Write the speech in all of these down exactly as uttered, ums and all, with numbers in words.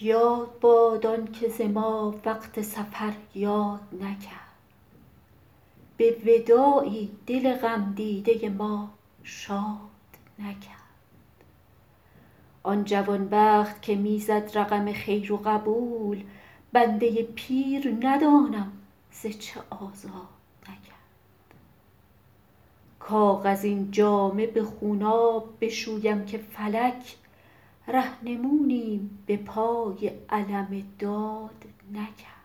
یاد باد آن که ز ما وقت سفر یاد نکرد، به وداعی دل غمدیده ما شاد نکرد. آن جوانبخت که میزد رقم خیر و قبول، بنده پیر ندانم ز چه آزاد نکرد. کاغذین جامه به خوناب بشویم که فلک، رهنمونیم به پای علم داد نکرد.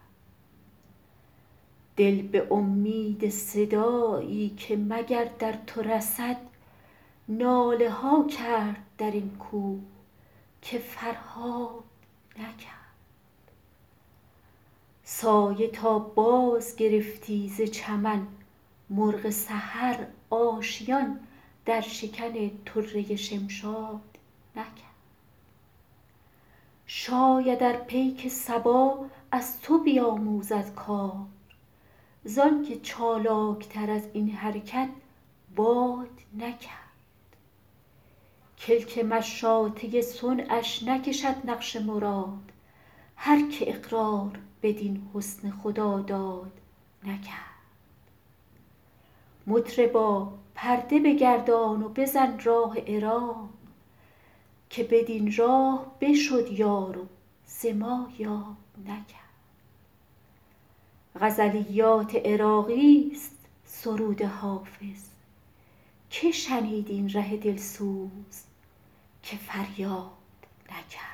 دل به امید صدایی که مگر در تو رسد، ناله ها کرد در این کوه که فرهاد نکرد. سایه تا باز گرفتی ز چمن مرغ سحر، آشیان در شکن طره شمشاد نکرد. شاید ار پیک صبا از تو بیاموزد کار، زان که چالاک تر از این حرکت باد نکرد. کلک مشاطه صنعش نکشد نقش مراد، هر که اقرار بدین حسن خداداد نکرد. مطربا پرده بگردان و بزن راه عراق، که بدین راه بشد یار و ز ما یاد نکرد. غزلیات عراقیست سرود حافظ، که شنید این ره دلسوز که فریاد نکرد.